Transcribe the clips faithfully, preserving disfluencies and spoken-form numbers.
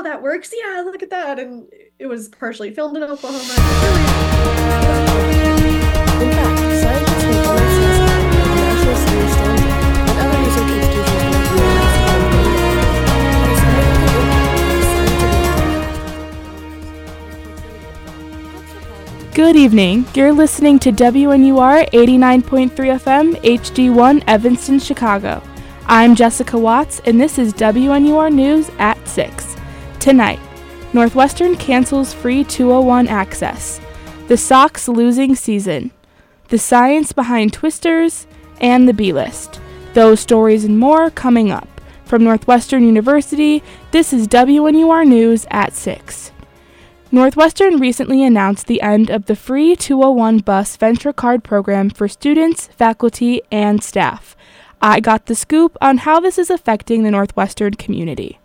that works. Yeah, look at that. And it was partially filmed in Oklahoma. Really, In fact, scientists think M X has helped the National Science Standard and other research institutions like the U S and India had a significant impact. Good evening. You're listening to W N U R eighty-nine point three F M H D one Evanston, Chicago. I'm Jessica Watts, and this is W N U R News at six. Tonight, Northwestern cancels free two oh one access, the Sox losing season, the science behind Twisters, and the B-List. Those stories and more coming up. From Northwestern University, this is W N U R News at six. Northwestern recently announced the end of the free two oh one bus Venture Card program for students, faculty, and staff. I got the scoop on how this is affecting the Northwestern community.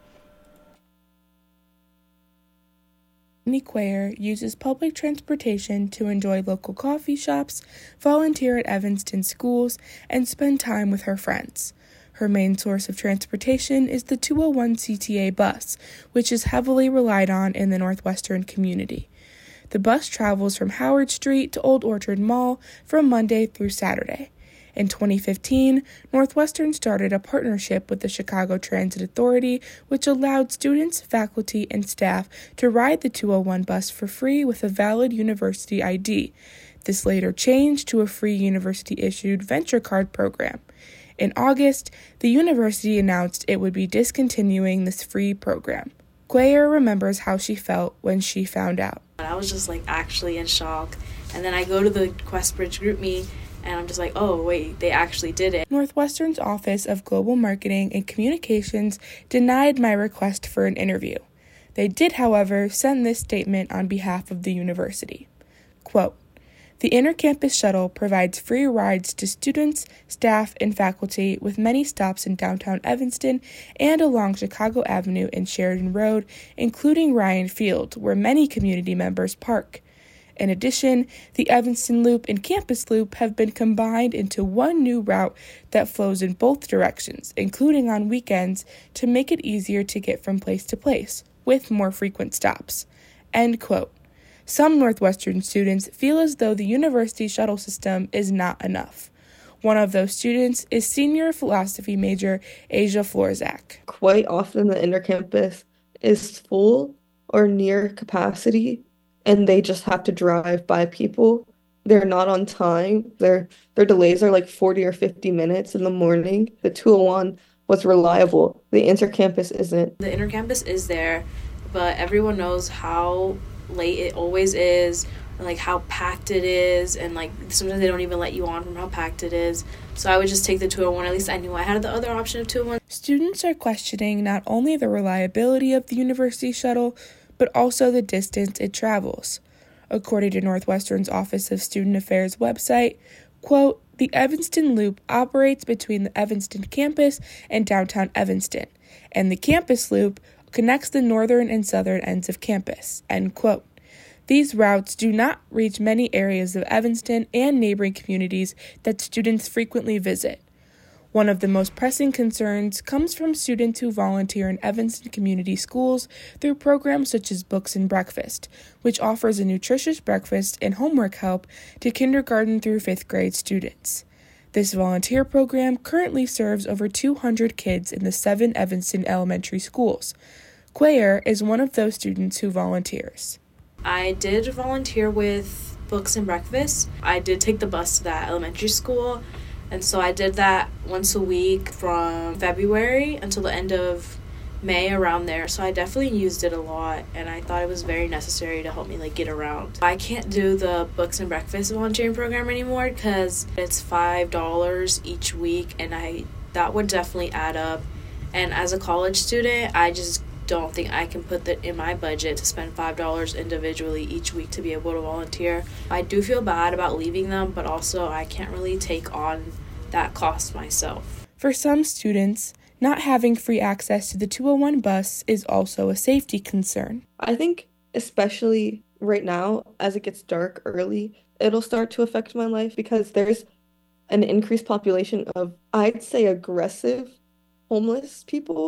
Amy Quayer uses public transportation to enjoy local coffee shops, volunteer at Evanston schools, and spend time with her friends. Her main source of transportation is the two oh one C T A bus, which is heavily relied on in the Northwestern community. The bus travels from Howard Street to Old Orchard Mall from Monday through Saturday. In twenty fifteen, Northwestern started a partnership with the Chicago Transit Authority, which allowed students, faculty, and staff to ride the two oh one bus for free with a valid university I D. This later changed to a free university-issued Venture Card program. In August, the university announced it would be discontinuing this free program. Quayer remembers how she felt when she found out. I was just like actually in shock, and then I go to the QuestBridge group meet, and I'm just like, oh, wait, they actually did it. Northwestern's Office of Global Marketing and Communications denied my request for an interview. They did, however, send this statement on behalf of the university. Quote, "The Intercampus Shuttle provides free rides to students, staff, and faculty with many stops in downtown Evanston and along Chicago Avenue and Sheridan Road, including Ryan Field, where many community members park. In addition, the Evanston Loop and Campus Loop have been combined into one new route that flows in both directions, including on weekends, to make it easier to get from place to place, with more frequent stops." End quote. Some Northwestern students feel as though the university shuttle system is not enough. One of those students is senior philosophy major Asia Florzak. Quite often the intercampus is full or near capacity, and they just have to drive by people. They're not on time. Their their delays are like forty or fifty minutes in the morning. The two oh one was reliable. The intercampus isn't. The intercampus is there, but everyone knows how late it always is, and like how packed it is, and like sometimes they don't even let you on from how packed it is. So I would just take the two oh one. At least I knew I had the other option of two oh one. Students are questioning not only the reliability of the university shuttle, but also the distance it travels. According to Northwestern's Office of Student Affairs website, quote, "The Evanston Loop operates between the Evanston campus and downtown Evanston, and the Campus Loop connects the northern and southern ends of campus," end quote. These routes do not reach many areas of Evanston and neighboring communities that students frequently visit. One of the most pressing concerns comes from students who volunteer in Evanston community schools through programs such as Books and Breakfast, which offers a nutritious breakfast and homework help to kindergarten through fifth grade students. This volunteer program currently serves over two hundred kids in the seven Evanston elementary schools. Quayer is one of those students who volunteers. I did volunteer with Books and Breakfast. I did take the bus to that elementary school, and so I did that once a week from February until the end of May, around there. So I definitely used it a lot, and I thought it was very necessary to help me like get around. I can't do the Books and Breakfast volunteering program anymore because it's five dollars each week, and I that would definitely add up. And as a college student, I just don't think I can put that in my budget to spend five dollars individually each week to be able to volunteer. I do feel bad about leaving them, but also I can't really take on that cost myself. For some students, not having free access to the two oh one bus is also a safety concern. I think especially right now, as it gets dark early, it'll start to affect my life because there's an increased population of, I'd say, aggressive homeless people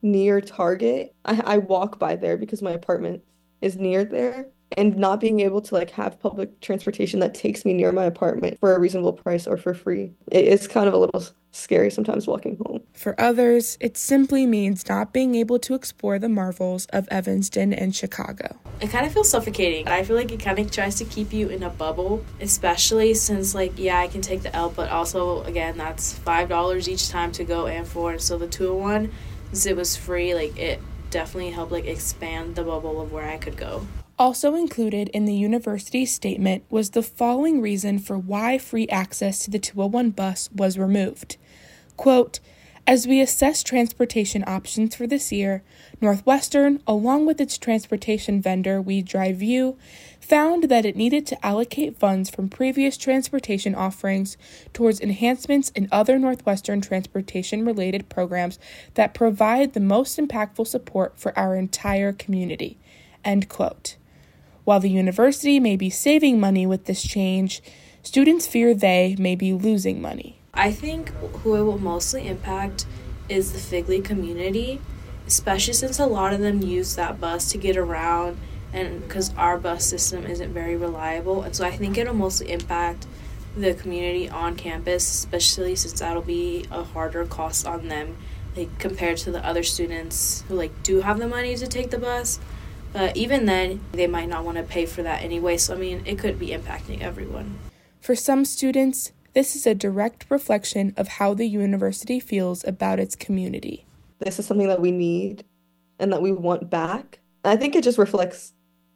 near Target. I, I walk by there because my apartment is near there. And not being able to like have public transportation that takes me near my apartment for a reasonable price or for free, it is kind of a little scary sometimes walking home. For others, it simply means not being able to explore the marvels of Evanston and Chicago. It kind of feels suffocating. I feel like it kind of tries to keep you in a bubble, especially since, like, yeah, I can take the L, but also, again, that's five dollars each time to go and for. And so the two oh one, since it was free, like, it definitely helped, like, expand the bubble of where I could go. Also included in the university's statement was the following reason for why free access to the two oh one bus was removed. Quote, as we assess transportation options for this year, Northwestern, along with its transportation vendor WeDriveU, found that it needed to allocate funds from previous transportation offerings towards enhancements in other Northwestern transportation-related programs that provide the most impactful support for our entire community. End quote. While the university may be saving money with this change, students fear they may be losing money. I think who it will mostly impact is the Figley community, especially since a lot of them use that bus to get around, and because our bus system isn't very reliable. And so I think it'll mostly impact the community on campus, especially since that'll be a harder cost on them, like compared to the other students who like do have the money to take the bus. But even then, they might not want to pay for that anyway. So, I mean, it could be impacting everyone. For some students, this is a direct reflection of how the university feels about its community. This is something that we need and that we want back. I think it just reflects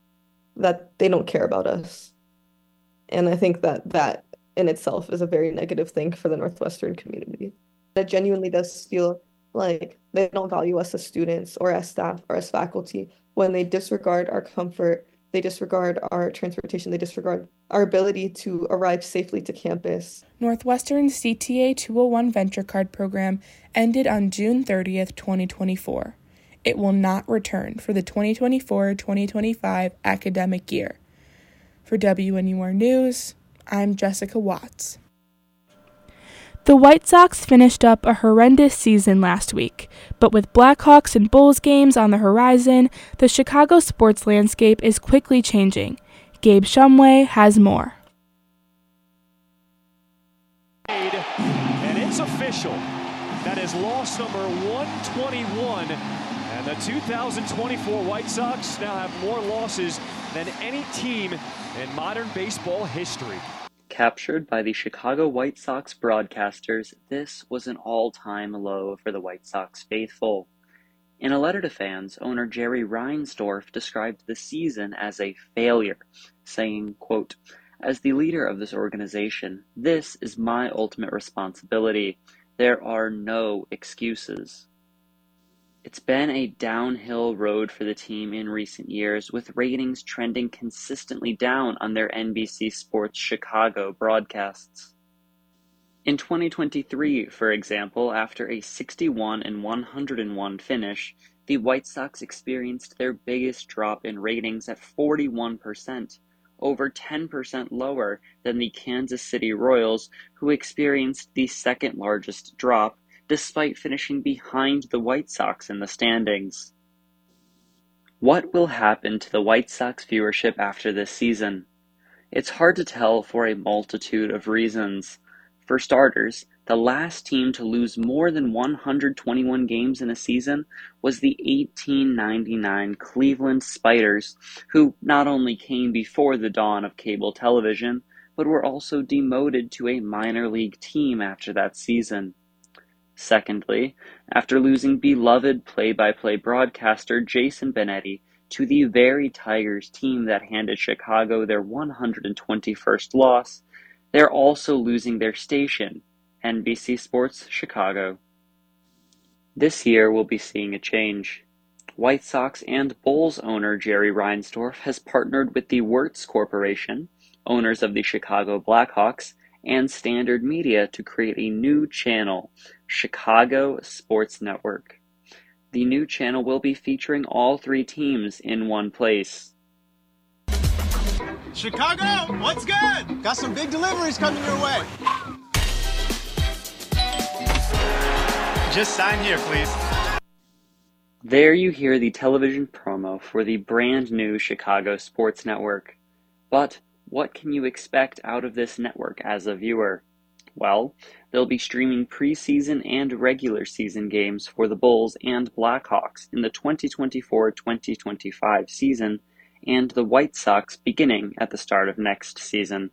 that they don't care about us. And I think that that in itself is a very negative thing for the Northwestern community. It genuinely does feel like they don't value us as students or as staff or as faculty when they disregard our comfort, they disregard our transportation, they disregard our ability to arrive safely to campus. Northwestern's C T A two oh one Venture Card program ended on June thirtieth, twenty twenty-four. It will not return for the twenty twenty-four twenty twenty-five academic year. For W N U R News, I'm Jessica Watts. The White Sox finished up a horrendous season last week, but with Blackhawks and Bulls games on the horizon, the Chicago sports landscape is quickly changing. Gabe Shumway has more. And it's official. That is loss number one twenty-one. And the two thousand twenty-four White Sox now have more losses than any team in modern baseball history. Captured by the Chicago White Sox broadcasters, this was an all-time low for the White Sox faithful. In a letter to fans, owner Jerry Reinsdorf described the season as a failure, saying, quote, as the leader of this organization, this is my ultimate responsibility. There are no excuses. It's been a downhill road for the team in recent years, with ratings trending consistently down on their N B C Sports Chicago broadcasts. In twenty twenty-three, for example, after a sixty-one and one hundred one finish, the White Sox experienced their biggest drop in ratings at forty-one percent, over ten percent lower than the Kansas City Royals, who experienced the second largest drop, despite finishing behind the White Sox in the standings. What will happen to the White Sox viewership after this season? It's hard to tell for a multitude of reasons. For starters, the last team to lose more than one hundred twenty-one games in a season was the eighteen ninety-nine Cleveland Spiders, who not only came before the dawn of cable television, but were also demoted to a minor league team after that season. Secondly, after losing beloved play-by-play broadcaster Jason Benetti to the very Tigers team that handed Chicago their one hundred twenty-first loss, they're also losing their station, N B C Sports Chicago. This year we'll be seeing a change. White Sox and Bulls owner Jerry Reinsdorf has partnered with the Wirtz Corporation, owners of the Chicago Blackhawks, and Standard Media to create a new channel, Chicago Sports Network. The new channel will be featuring all three teams in one place. Chicago, what's good? Got some big deliveries coming your way. Just sign here, please. There you hear the television promo for the brand new Chicago Sports Network. But what can you expect out of this network as a viewer? Well, they'll be streaming preseason and regular season games for the Bulls and Blackhawks in the twenty twenty-four twenty twenty-five season, and the White Sox beginning at the start of next season.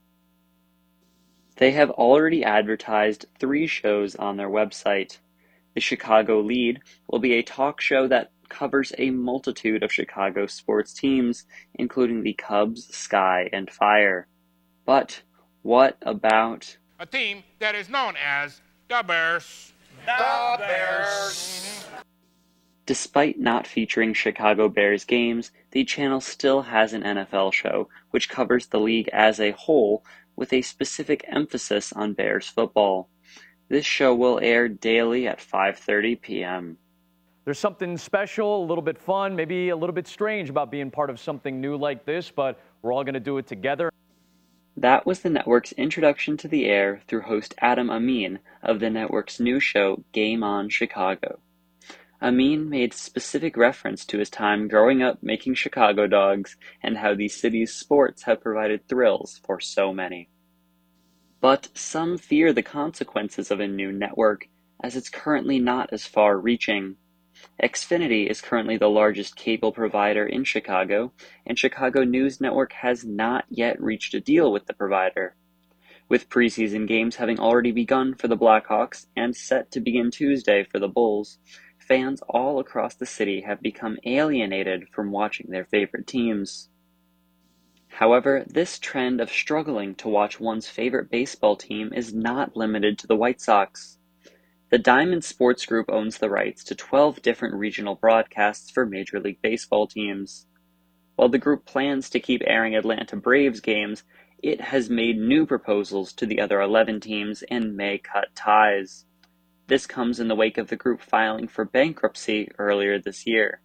They have already advertised three shows on their website. The Chicago Lead will be a talk show that covers a multitude of Chicago sports teams, including the Cubs, Sky, and Fire. But what about a team that is known as the Bears? The Bears. Despite not featuring Chicago Bears games, the channel still has an N F L show, which covers the league as a whole, with a specific emphasis on Bears football. This show will air daily at five thirty p.m. There's something special, a little bit fun, maybe a little bit strange about being part of something new like this, but we're all going to do it together. That was the network's introduction to the air through host Adam Amin of the network's new show Game On Chicago. Amin made specific reference to his time growing up making Chicago dogs and how the city's sports have provided thrills for so many. But some fear the consequences of a new network, as it's currently not as far-reaching. Xfinity is currently the largest cable provider in Chicago, and Chicago News Network has not yet reached a deal with the provider. With preseason games having already begun for the Blackhawks and set to begin Tuesday for the Bulls, fans all across the city have become alienated from watching their favorite teams. However, this trend of struggling to watch one's favorite baseball team is not limited to the White Sox. The Diamond Sports Group owns the rights to twelve different regional broadcasts for Major League Baseball teams. While the group plans to keep airing Atlanta Braves games, it has made new proposals to the other eleven teams and may cut ties. This comes in the wake of the group filing for bankruptcy earlier this year.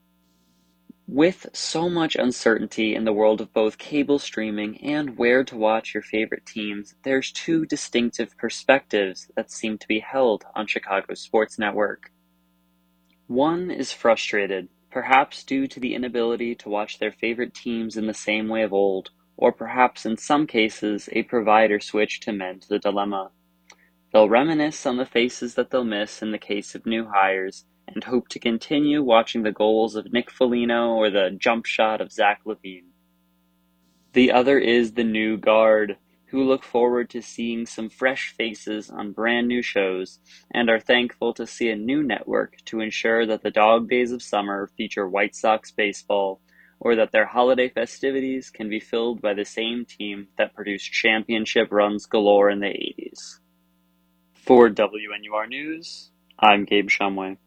With so much uncertainty in the world of both cable streaming and where to watch your favorite teams, there's two distinctive perspectives that seem to be held on Chicago's sports network. One is frustrated, perhaps due to the inability to watch their favorite teams in the same way of old, or perhaps in some cases a provider switch to mend the dilemma. They'll reminisce on the faces that they'll miss in the case of new hires, and hope to continue watching the goals of Nick Foligno or the jump shot of Zach LaVine. The other is the new guard, who look forward to seeing some fresh faces on brand new shows, and are thankful to see a new network to ensure that the dog days of summer feature White Sox baseball, or that their holiday festivities can be filled by the same team that produced championship runs galore in the eighties. For W N U R News, I'm Gabe Shumway.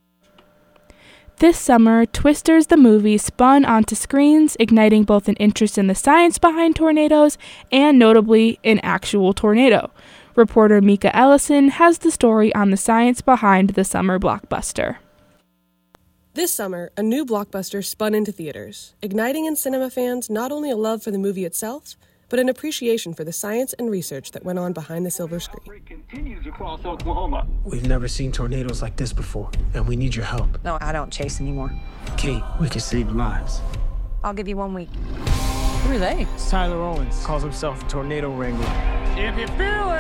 This summer, Twisters the movie spun onto screens, igniting both an interest in the science behind tornadoes and, notably, an actual tornado. Reporter Mika Ellison has the story on the science behind the summer blockbuster. This summer, a new blockbuster spun into theaters, igniting in cinema fans not only a love for the movie itself, but an appreciation for the science and research that went on behind the silver screen. Continues across Oklahoma. We've never seen tornadoes like this before, and we need your help. No, I don't chase anymore. Kate, we can save lives. I'll give you one week. Who are they? It's Tyler Owens. Calls himself a tornado wrangler. If you feel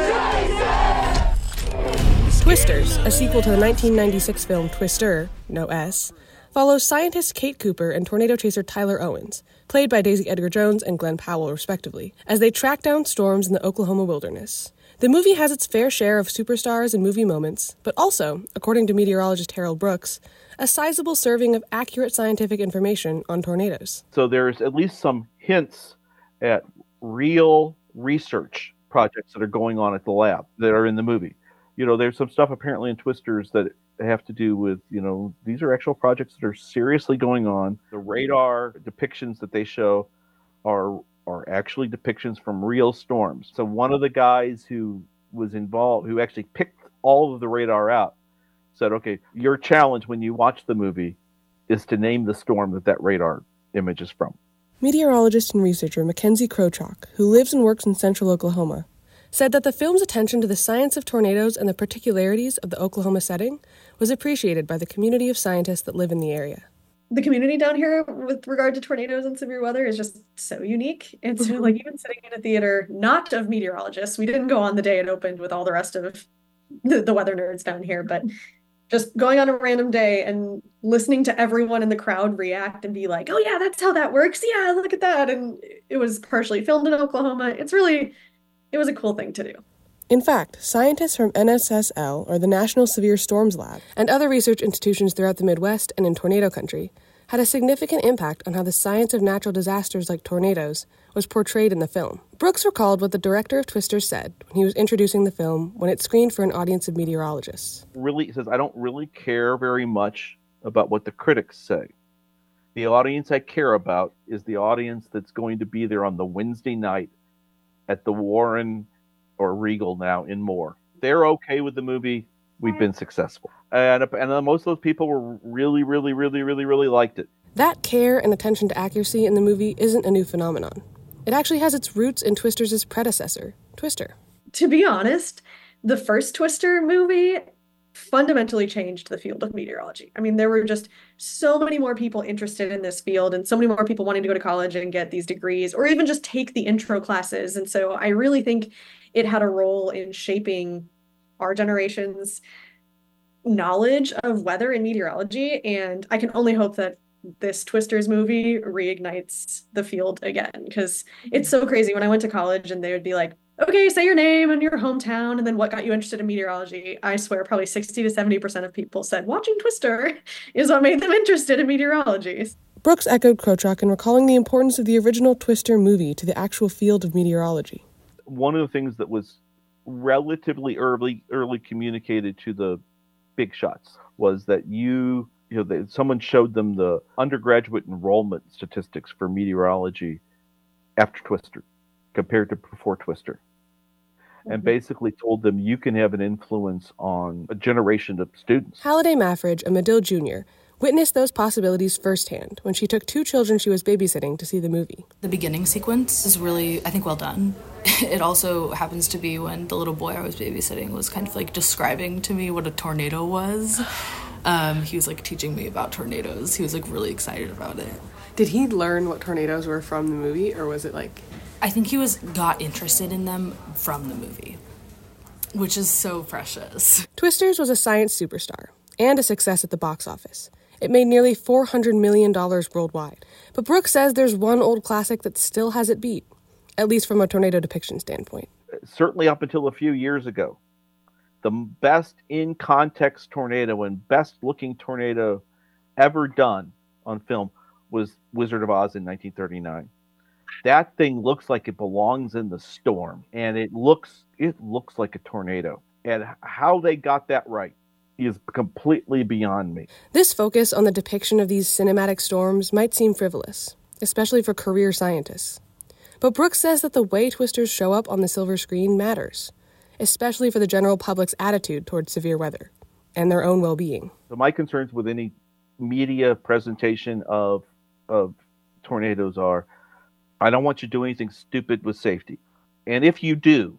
it! Twisters, a sequel to the nineteen ninety-six film Twister, no S, follows scientist Kate Cooper and tornado chaser Tyler Owens, played by Daisy Edgar-Jones and Glenn Powell, respectively, as they track down storms in the Oklahoma wilderness. The movie has its fair share of superstars and movie moments, but also, according to meteorologist Harold Brooks, a sizable serving of accurate scientific information on tornadoes. So there's at least some hints at real research projects that are going on at the lab that are in the movie. You know, there's some stuff apparently in Twisters that have to do with, you know, these are actual projects that are seriously going on. The radar depictions that they show are are actually depictions from real storms. So one of the guys who was involved, who actually picked all of the radar out, said, okay, your challenge when you watch the movie is to name the storm that that radar image is from. Meteorologist and researcher Mackenzie Krochok, who lives and works in central Oklahoma, said that the film's attention to the science of tornadoes and the particularities of the Oklahoma setting was appreciated by the community of scientists that live in the area. The community down here with regard to tornadoes and severe weather is just so unique. And so, like, even sitting in a theater, not of meteorologists, we didn't go on the day it opened with all the rest of the, the weather nerds down here, but just going on a random day and listening to everyone in the crowd react and be like, oh yeah, that's how that works. Yeah, look at that. And it was partially filmed in Oklahoma. It's really, it was a cool thing to do. In fact, scientists from N S S L, or the National Severe Storms Lab, and other research institutions throughout the Midwest and in tornado country had a significant impact on how the science of natural disasters like tornadoes was portrayed in the film. Brooks recalled what the director of Twisters said when he was introducing the film when it screened for an audience of meteorologists. Really, he says, I don't really care very much about what the critics say. The audience I care about is the audience that's going to be there on the Wednesday night at the Warren or Regal now in Moore. They're okay with the movie. We've been successful. And, and most of those people were really, really, really, really, really liked it. That care and attention to accuracy in the movie isn't a new phenomenon. It actually has its roots in Twisters' predecessor, Twister. To be honest, the first Twister movie fundamentally changed the field of meteorology. I mean, there were just so many more people interested in this field and so many more people wanting to go to college and get these degrees or even just take the intro classes. And so I really think it had a role in shaping our generation's knowledge of weather and meteorology. And I can only hope that this Twisters movie reignites the field again, because it's so crazy. When I went to college and they would be like, okay, say your name and your hometown and then what got you interested in meteorology, I swear probably sixty to seventy percent of people said watching Twister is what made them interested in meteorology. Brooks echoed Krochak in recalling the importance of the original Twister movie to the actual field of meteorology. One of the things that was relatively early early communicated to the big shots was that you you know they, someone showed them the undergraduate enrollment statistics for meteorology after Twister compared to before Twister, mm-hmm. and basically told them you can have an influence on a generation of students. Halliday Maffridge, a Medill Junior, witnessed those possibilities firsthand when she took two children she was babysitting to see the movie. The beginning sequence is really, I think, well done. It also happens to be when the little boy I was babysitting was kind of like describing to me what a tornado was. Um, he was like teaching me about tornadoes. He was like really excited about it. Did he learn what tornadoes were from the movie, or was it like... I think he was got interested in them from the movie, which is so precious. Twisters was a science superstar and a success at the box office. It made nearly four hundred million dollars worldwide. But Brooks says there's one old classic that still has it beat, at least from a tornado depiction standpoint. Certainly up until a few years ago, the best in-context tornado and best-looking tornado ever done on film was Wizard of Oz in nineteen thirty-nine. That thing looks like it belongs in the storm, and it looks it looks like a tornado. And how they got that right is completely beyond me. This focus on the depiction of these cinematic storms might seem frivolous, especially for career scientists. But Brooks says that the way Twisters show up on the silver screen matters, especially for the general public's attitude towards severe weather and their own well-being. So my concerns with any media presentation of of tornadoes are, I don't want you to do anything stupid with safety. And if you do,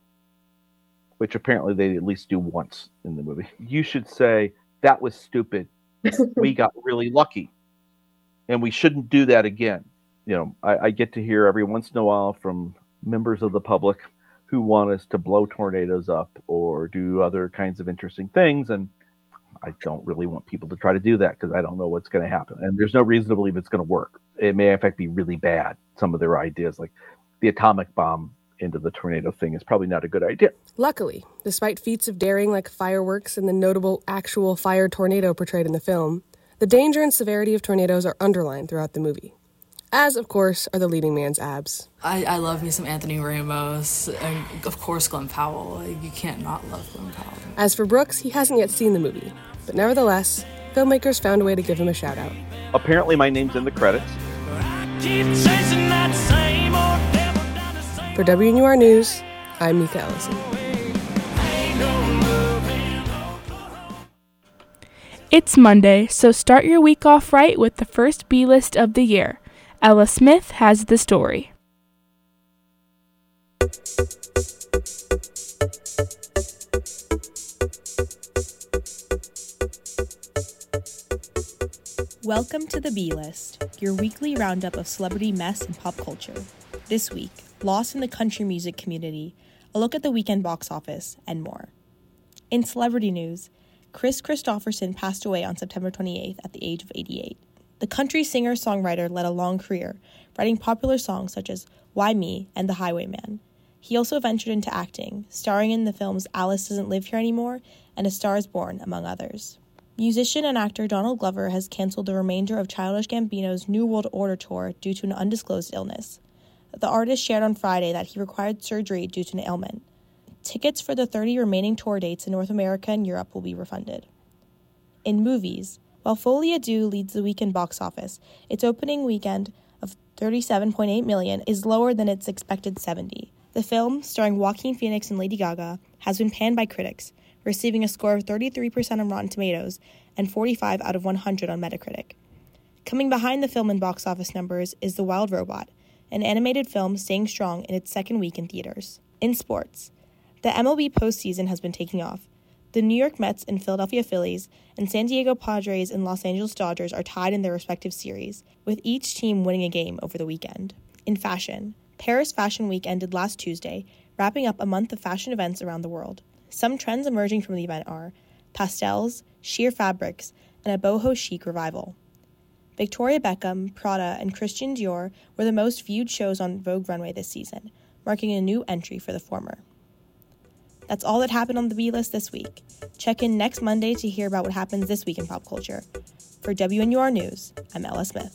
which apparently they at least do once in the movie, you should say, that was stupid. We got really lucky. And we shouldn't do that again. You know, I, I get to hear every once in a while from members of the public who want us to blow tornadoes up or do other kinds of interesting things. And I don't really want people to try to do that because I don't know what's going to happen. And there's no reason to believe it's going to work. It may, in fact, be really bad. Some of their ideas, like the atomic bomb into the tornado thing, is probably not a good idea. Luckily, despite feats of daring like fireworks and the notable actual fire tornado portrayed in the film, the danger and severity of tornadoes are underlined throughout the movie. As, of course, are the leading man's abs. I, I love me some Anthony Ramos, and of course Glenn Powell. Like, you can't not love Glenn Powell. As for Brooks, he hasn't yet seen the movie, but nevertheless, filmmakers found a way to give him a shout-out. Apparently my name's in the credits. For W N U R News, I'm Mika Ellison. It's Monday, so start your week off right with the first B-list of the year. Ella Smith has the story. Welcome to the B-List, your weekly roundup of celebrity mess and pop culture. This week, lost in the country music community, a look at the weekend box office, and more. In celebrity news, Kris Kristofferson passed away on September twenty-eighth at the age of eighty-eight. The country singer-songwriter led a long career, writing popular songs such as Why Me and The Highwayman. He also ventured into acting, starring in the films Alice Doesn't Live Here Anymore and A Star is Born, among others. Musician and actor Donald Glover has canceled the remainder of Childish Gambino's New World Order tour due to an undisclosed illness. The artist shared on Friday that he required surgery due to an ailment. Tickets for the thirty remaining tour dates in North America and Europe will be refunded. In movies, while Folie à Deux leads the weekend box office, its opening weekend of thirty-seven point eight million dollars is lower than its expected seventy. The film, starring Joaquin Phoenix and Lady Gaga, has been panned by critics, receiving a score of thirty-three percent on Rotten Tomatoes and forty-five out of one hundred on Metacritic. Coming behind the film in box office numbers is The Wild Robot, an animated film staying strong in its second week in theaters. In sports, the M L B postseason has been taking off. The New York Mets and Philadelphia Phillies and San Diego Padres and Los Angeles Dodgers are tied in their respective series, with each team winning a game over the weekend. In fashion, Paris Fashion Week ended last Tuesday, wrapping up a month of fashion events around the world. Some trends emerging from the event are pastels, sheer fabrics, and a boho chic revival. Victoria Beckham, Prada, and Christian Dior were the most viewed shows on Vogue Runway this season, marking a new entry for the former. That's all that happened on the B-List this week. Check in next Monday to hear about what happens this week in pop culture. For W N U R News, I'm Ella Smith.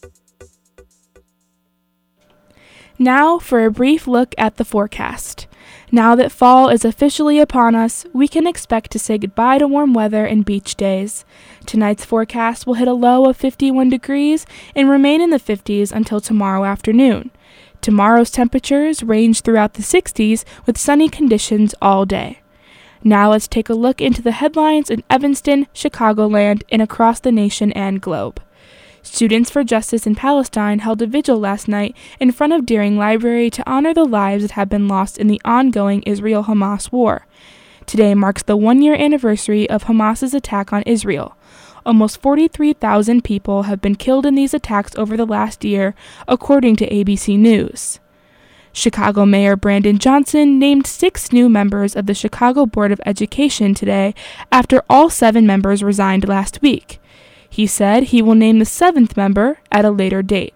Now for a brief look at the forecast. Now that fall is officially upon us, we can expect to say goodbye to warm weather and beach days. Tonight's forecast will hit a low of fifty-one degrees and remain in the fifties until tomorrow afternoon. Tomorrow's temperatures range throughout the sixties with sunny conditions all day. Now let's take a look into the headlines in Evanston, Chicagoland, and across the nation and globe. Students for Justice in Palestine held a vigil last night in front of Deering Library to honor the lives that have been lost in the ongoing Israel-Hamas war. Today marks the one-year anniversary of Hamas's attack on Israel. Almost forty-three thousand people have been killed in these attacks over the last year, according to A B C News. Chicago Mayor Brandon Johnson named six new members of the Chicago Board of Education today after all seven members resigned last week. He said he will name the seventh member at a later date.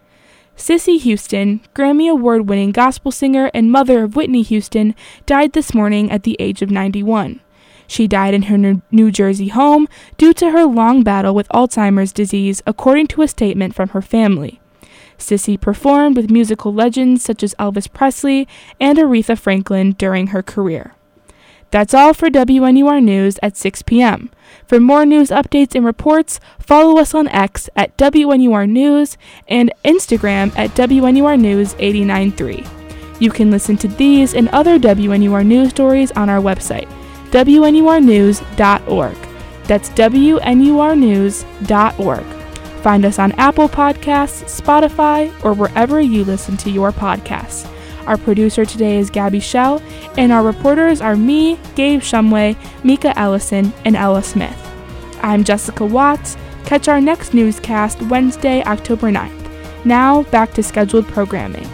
Cissy Houston, Grammy Award-winning gospel singer and mother of Whitney Houston, died this morning at the age of ninety-one. She died in her New Jersey home due to her long battle with Alzheimer's disease, according to a statement from her family. Cissy performed with musical legends such as Elvis Presley and Aretha Franklin during her career. That's all for W N U R News at six p.m. For more news updates and reports, follow us on X at W N U R News and Instagram at W N U R News eight nine three. You can listen to these and other W N U R News stories on our website, W N U R news dot org. That's W N U R news dot org. Find us on Apple Podcasts, Spotify, or wherever you listen to your podcasts. Our producer today is Gabby Schell, and our reporters are me, Gabe Shumway, Mika Ellison, and Ella Smith. I'm Jessica Watts. Catch our next newscast Wednesday, October ninth. Now, back to scheduled programming.